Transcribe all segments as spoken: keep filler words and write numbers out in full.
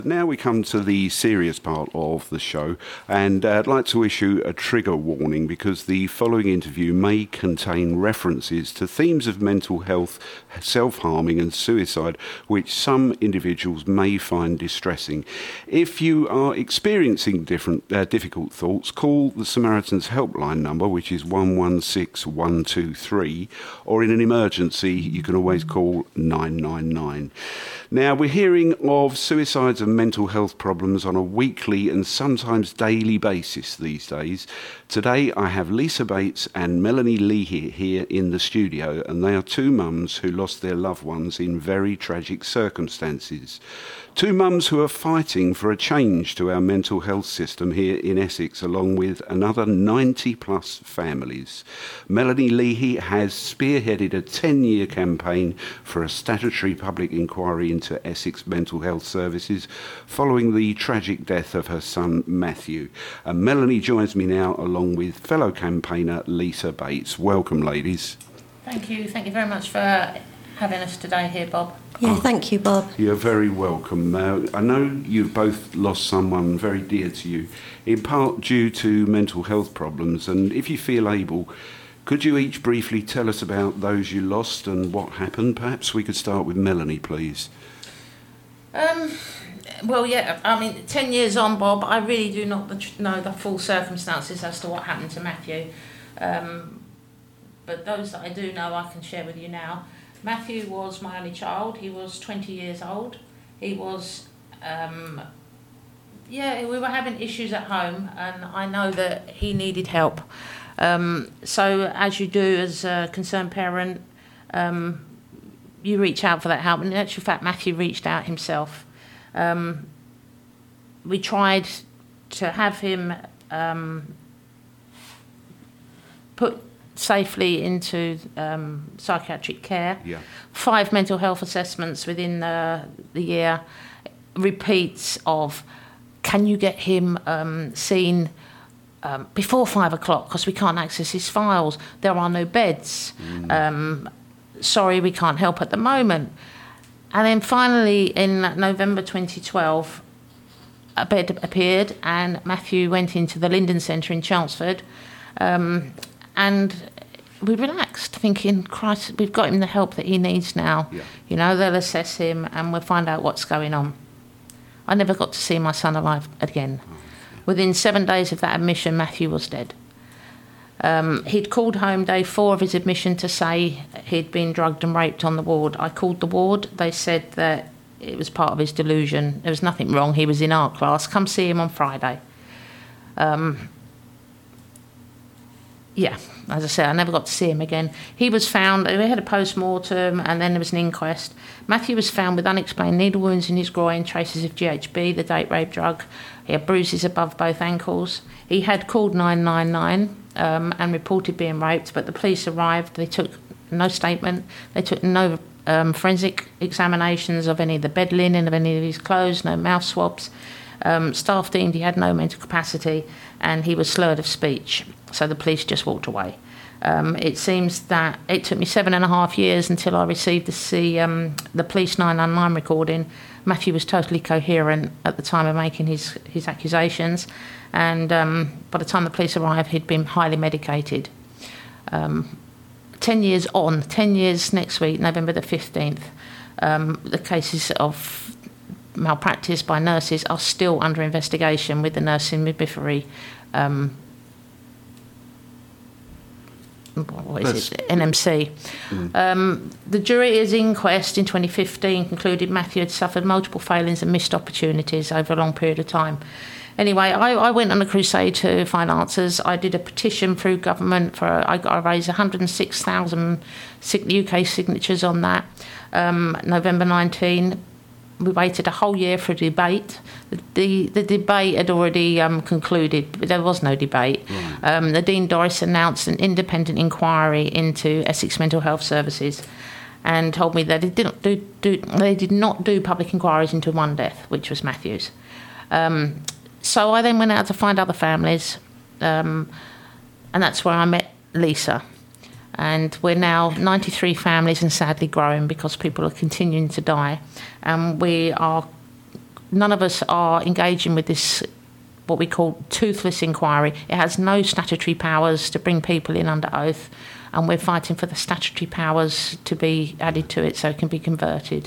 Now we come to the serious part of the show, and uh, I'd like to issue a trigger warning because the following interview may contain references to themes of mental health, self-harming and suicide, which some individuals may find distressing. If you are experiencing different uh, difficult thoughts, call the Samaritans helpline number, which is one one six one two three, or in an emergency you can always call nine nine nine. Now, we're hearing of suicides and mental health problems on a weekly and sometimes daily basis these days. Today, I have Lisa Bates and Melanie Leahy here in the studio, and they are two mums who lost their loved ones in very tragic circumstances. Two mums who are fighting for a change to our mental health system here in Essex, along with another ninety plus families. Melanie Leahy has spearheaded a ten-year campaign for a statutory public inquiry into Essex mental health services following the tragic death of her son Matthew. And Melanie joins me now along with fellow campaigner Lisa Bates. Welcome, ladies. Thank you. Thank you very much for having us today here, Bob. Yeah, thank you, Bob. You're very welcome. Uh, I know you've both lost someone very dear to you, in part due to mental health problems, and if you feel able, could you each briefly tell us about those you lost and what happened? Perhaps we could start with Melanie, please. Um, well, yeah, I mean, ten years on, Bob, I really do not know the full circumstances as to what happened to Matthew. Um, but those that I do know, I can share with you now. Matthew was my only child. He was twenty years old. He was, um, yeah, we were having issues at home, and I know that he needed help. Um, so, as you do as a concerned parent, um, you reach out for that help. And in actual fact, Matthew reached out himself. Um, we tried to have him um, put safely into um, psychiatric care. Yeah. Five mental health assessments within the, the year. Repeats of, can you get him um, seen um, before five o'clock because we can't access his files. There are no beds. Mm. Um, sorry, we can't help at the moment. And then finally, in November twenty twelve, a bed appeared and Matthew went into the Linden Centre in Chelmsford. Um, and we relaxed, thinking, Christ, we've got him the help that he needs now. Yeah. You know, they'll assess him and we'll find out what's going on. I never got to see my son alive again. Oh. Within seven days of that admission, Matthew was dead. Um, he'd called home day four of his admission to say he'd been drugged and raped on the ward. I called the ward. They said that it was part of his delusion. There was nothing wrong. He was in art class. Come see him on Friday. Um, yeah, as I said, I never got to see him again. He was found, we had a post-mortem and then there was an inquest. Matthew was found with unexplained needle wounds in his groin, traces of G H B, the date rape drug. He had bruises above both ankles. He had called nine nine nine um, and reported being raped, but the police arrived. They took no statement. They took no um, forensic examinations of any of the bed linen, of any of his clothes, no mouth swabs. Um, staff deemed he had no mental capacity and he was slurred of speech. So the police just walked away. Um, it seems that it took me seven and a half years until I received the, the, um, the police nine nine nine recording. Matthew was totally coherent at the time of making his, his accusations. And um, by the time the police arrived, he'd been highly medicated. Um, ten years on, ten years next week, November the fifteenth, um, the cases of malpractice by nurses are still under investigation with the nursing midwifery um, what is That's, it? N M C. Mm. Um, the jury's inquest in twenty fifteen concluded Matthew had suffered multiple failings and missed opportunities over a long period of time. Anyway, I, I went on a crusade to find answers. I did a petition through government for I, I raised one hundred six thousand U K signatures on that. Um, November nineteenth. We waited a whole year for a debate. The, the, the debate had already um, concluded, but there was no debate. Right. Um, the Dean Doris announced an independent inquiry into Essex Mental Health Services and told me that they didn't do, do they did not do public inquiries into one death, which was Matthew's. Um, so I then went out to find other families, um, and that's where I met Lisa. And we're now ninety-three families and sadly growing because people are continuing to die. And we are none of us are engaging with this, what we call toothless inquiry. It has no statutory powers to bring people in under oath, and we're fighting for the statutory powers to be added to it so it can be converted.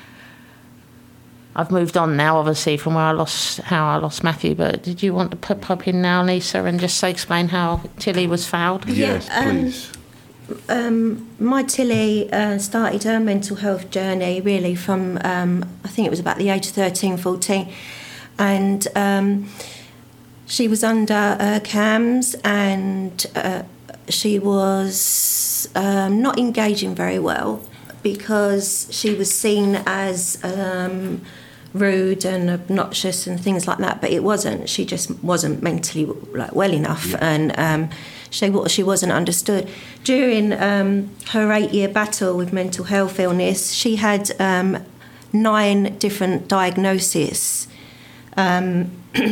I've moved on now, obviously, from where I lost how I lost Matthew. But did you want to pop, pop in now, Lisa, and just say, explain how Tilly was fouled? Yes, um, please. Um, my Tilly uh, started her mental health journey really from um, I think it was about the age of thirteen, fourteen, and um, she was under uh, C A M S, and uh, she was um, not engaging very well because she was seen as um, rude and obnoxious and things like that, but it wasn't. She just wasn't mentally like well enough, yeah. and um, she she wasn't understood. During um, her eight-year battle with mental health illness, she had um, nine different diagnoses. Um,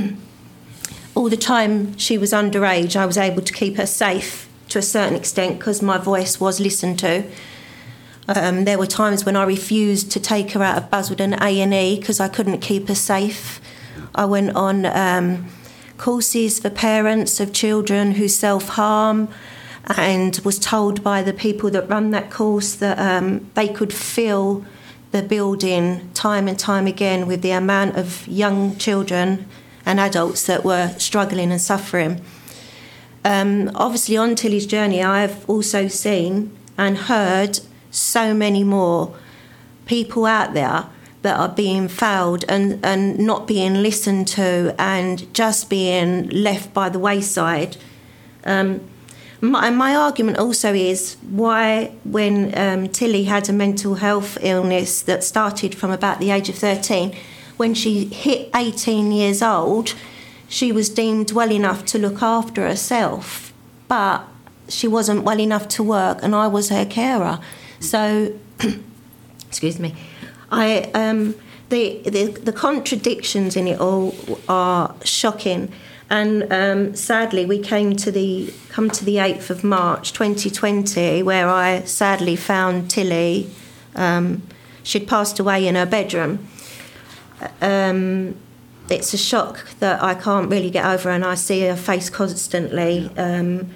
all the time she was underage, I was able to keep her safe to a certain extent because my voice was listened to. Um, there were times when I refused to take her out of Basildon A and E because I couldn't keep her safe. I went on um, courses for parents of children who self-harm, and was told by the people that run that course that um, they could fill the building time and time again with the amount of young children and adults that were struggling and suffering. Um, obviously, on Tilly's journey, I've also seen and heard so many more people out there that are being fouled and, and not being listened to and just being left by the wayside. Um, my, my argument also is why, when um, Tilly had a mental health illness that started from about the age of thirteen, when she hit eighteen years old, she was deemed well enough to look after herself, but she wasn't well enough to work, and I was her carer. So, excuse me, I um, the, the the contradictions in it all are shocking, and um, sadly we came to the come to the eighth of March twenty twenty, where I sadly found Tilly. Um, she'd passed away in her bedroom. Um, it's a shock that I can't really get over, and I see her face constantly. Um,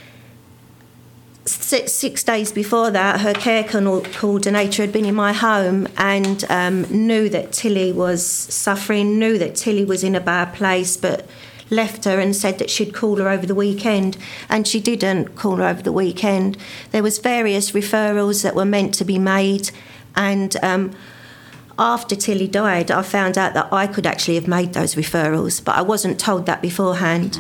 Six, six days before that, her care coordinator had been in my home and um, knew that Tilly was suffering, knew that Tilly was in a bad place, but left her and said that she'd call her over the weekend, and she didn't call her over the weekend. There was various referrals that were meant to be made, and um, after Tilly died, I found out that I could actually have made those referrals, but I wasn't told that beforehand.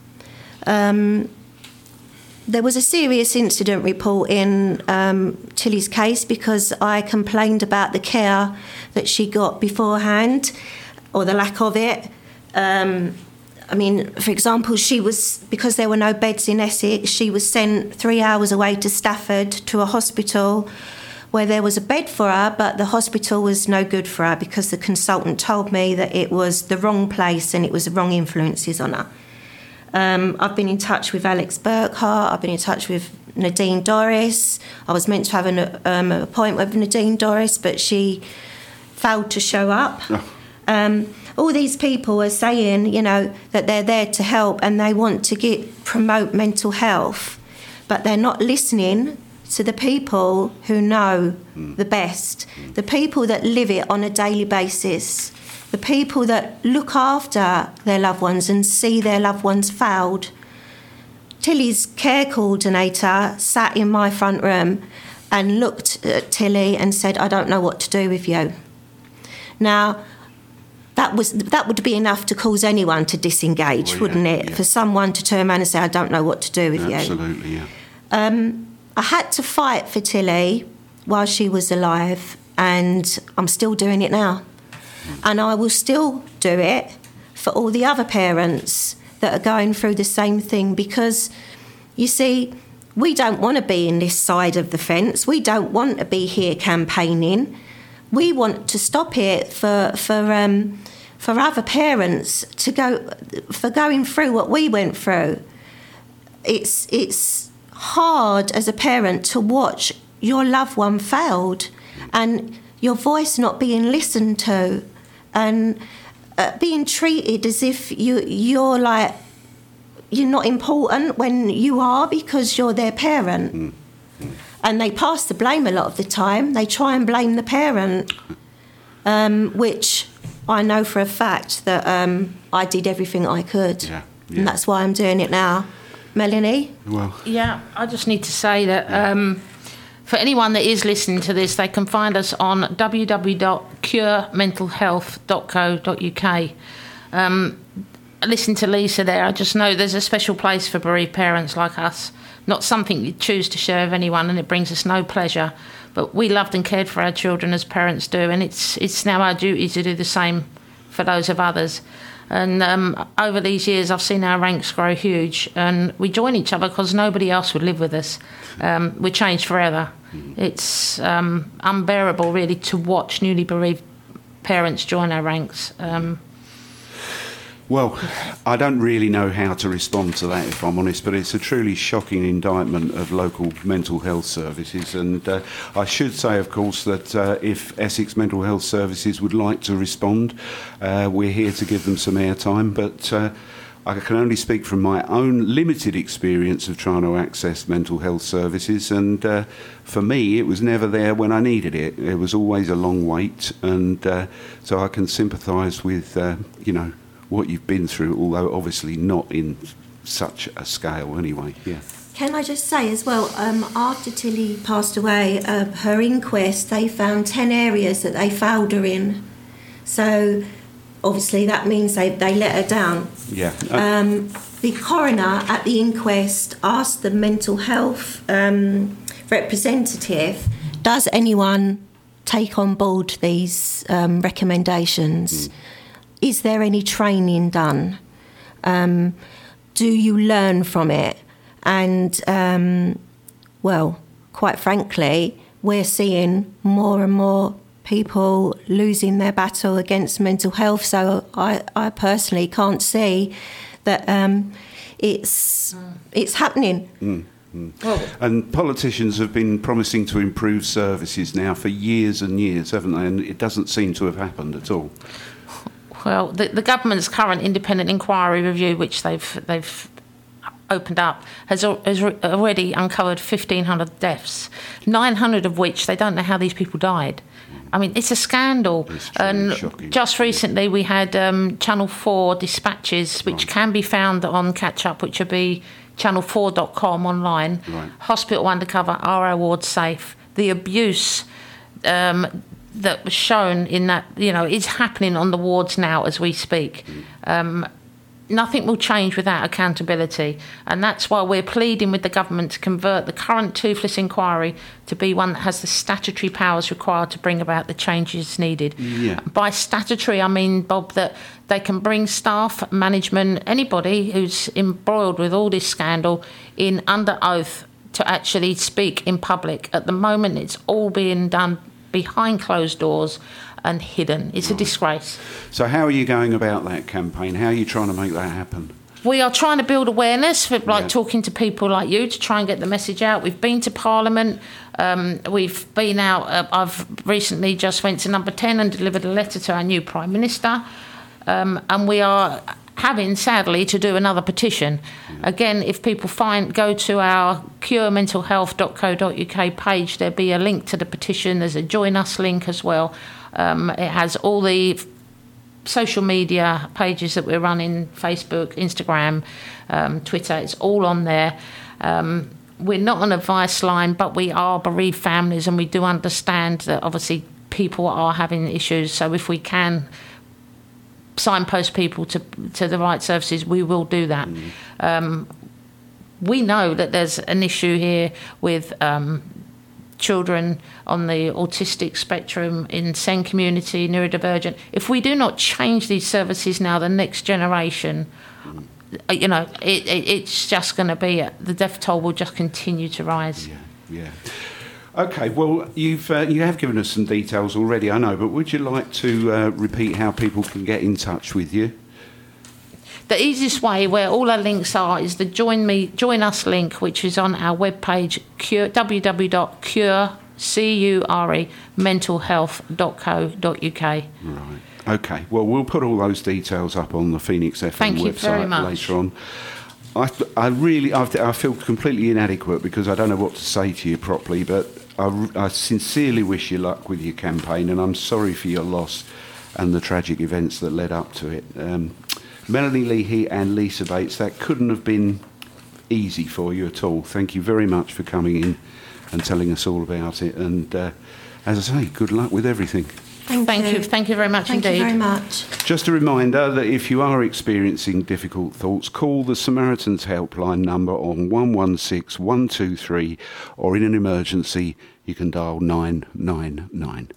Um, There was a serious incident report in um, Tilly's case because I complained about the care that she got beforehand, or the lack of it. Um, I mean, for example, she was, because there were no beds in Essex, she was sent three hours away to Stafford to a hospital where there was a bed for her, but the hospital was no good for her because the consultant told me that it was the wrong place and it was the wrong influences on her. Um, I've been in touch with Alex Burkhart, I've been in touch with Nadine Dorris. I was meant to have an um, appointment with Nadine Dorris, but she failed to show up. Oh. Um, all these people are saying, you know, that they're there to help and they want to get promote mental health, but they're not listening to the people who know mm. the best, mm. the people that live it on a daily basis. The people that look after their loved ones and see their loved ones failed. Tilly's care coordinator sat in my front room and looked at Tilly and said, "I don't know what to do with you." Now, that was that would be enough to cause anyone to disengage, well, wouldn't yeah, it? Yeah. For someone to turn around and say, "I don't know what to do with Absolutely, you." Absolutely, yeah. Um, I had to fight for Tilly while she was alive, and I'm still doing it now. And I will still do it for all the other parents that are going through the same thing, because, you see, we don't want to be in this side of the fence. We don't want to be here campaigning. We want to stop it for for um, for other parents to go for going through what we went through. It's it's hard as a parent to watch your loved one failed and your voice not being listened to. And uh, being treated as if you you're like you're not important when you are, because you're their parent. Mm. Mm. And they pass the blame a lot of the time. They try and blame the parent, um, which I know for a fact that um, I did everything I could. Yeah, yeah. And that's why I'm doing it now. Melanie? Well, yeah, I just need to say that um, for anyone that is listening to this, they can find us on w w w dot cure mental health dot co dot u k. Um, listen to Lisa there. I just know there's a special place for bereaved parents like us. Not something you choose to share with anyone, and it brings us no pleasure. But we loved and cared for our children as parents do, and it's it's now our duty to do the same for those of others. And um, over these years, I've seen our ranks grow huge, and we join each other because nobody else would live with us. Um, we're changed forever. It's um, unbearable, really, to watch newly bereaved parents join our ranks. Um, Well, I don't really know how to respond to that, if I'm honest, but it's a truly shocking indictment of local mental health services. And uh, I should say, of course, that uh, if Essex Mental Health Services would like to respond, uh, we're here to give them some airtime. But uh, I can only speak from my own limited experience of trying to access mental health services. And uh, for me, it was never there when I needed it. It was always a long wait. And uh, so I can sympathise with, uh, you know, what you've been through, although obviously not in such a scale anyway. Yeah. Can I just say as well, um, after Tilly passed away, uh, her inquest, they found ten areas that they failed her in. So obviously that means they, they let her down. Yeah. Uh, um, the coroner at the inquest asked the mental health um, representative, does anyone take on board these um, recommendations? Mm. Is there any training done? Um, do you learn from it? And, um, well, quite frankly, we're seeing more and more people losing their battle against mental health. So I, I personally can't see that um, it's, mm. it's happening. Mm. Mm. Well, and politicians have been promising to improve services now for years and years, haven't they? And it doesn't seem to have happened at all. Well, the, the government's current independent inquiry review, which they've they've opened up, has, has already uncovered fifteen hundred deaths, nine hundred of which they don't know how these people died. I mean, it's a scandal. It's and shocking. Just recently we had um, Channel four dispatches, which right. can be found on Catch Up, which will be channel four dot com online. Right. Hospital undercover, are our wards safe? The abuse Um, that was shown in that, you know, is happening on the wards now as we speak. Um, nothing will change without accountability, and that's why we're pleading with the government to convert the current toothless inquiry to be one that has the statutory powers required to bring about the changes needed. Yeah. By statutory, I mean, Bob, that they can bring staff, management, anybody who's embroiled with all this scandal in under oath to actually speak in public. At the moment, it's all being done behind closed doors and hidden. It's right. a disgrace. So how are you going about that campaign? How are you trying to make that happen? We are trying to build awareness, for, like yeah. talking to people like you to try and get the message out. We've been to Parliament. Um, we've been out. Uh, I've recently just went to Number ten and delivered a letter to our new Prime Minister. Um, and we are having, sadly, to do another petition. Yeah. Again, if people find go to our cure mental health dot co dot u k page, there'll be a link to the petition. There's a Join Us link as well. Um, it has all the social media pages that we're running, Facebook, Instagram, um, Twitter. It's all on there. Um, we're not an advice line, but we are bereaved families, and we do understand that obviously people are having issues. So if we can signpost people to to the right services, we will do that. Mm. Um, we know that there's an issue here with um, children on the autistic spectrum in SEND community, neurodivergent. If we do not change these services now, the next generation, mm. you know, it, it, it's just going to be, the death toll will just continue to rise. Yeah, yeah. Okay, well, you've uh, you have given us some details already, I know, but would you like to uh, repeat how people can get in touch with you? The easiest way, where all our links are, is the Join Me, Join Us link, which is on our webpage, cure, w w w dot cure mental health dot co dot u k. Right. Okay, well, we'll put all those details up on the Phoenix F M Thank you very website much. later on. I, I really, I, I feel completely inadequate because I don't know what to say to you properly, but I, I sincerely wish you luck with your campaign, and I'm sorry for your loss and the tragic events that led up to it. Um, Melanie Leahy and Lisa Bates, that couldn't have been easy for you at all. Thank you very much for coming in and telling us all about it, and uh, as I say, good luck with everything. Thank, Thank you. you. Thank you very much Thank indeed. you very much. Just a reminder that if you are experiencing difficult thoughts, call the Samaritans helpline number on one one six, one two three, or in an emergency, you can dial nine nine nine.